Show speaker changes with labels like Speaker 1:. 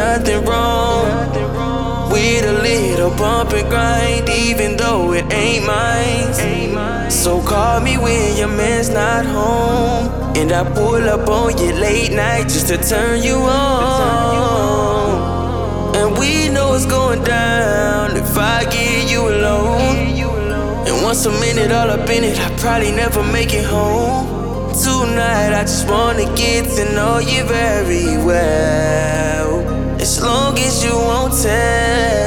Speaker 1: nothing wrong with a little bump and grind, even though it ain't mine. So call me when your man's not home, and I pull up on you late night just to turn you on. And we know it's going down if I get you alone. And once a minute all up in it, I probably never make it home. Tonight I just wanna get to know you very well, as long as you won't tell.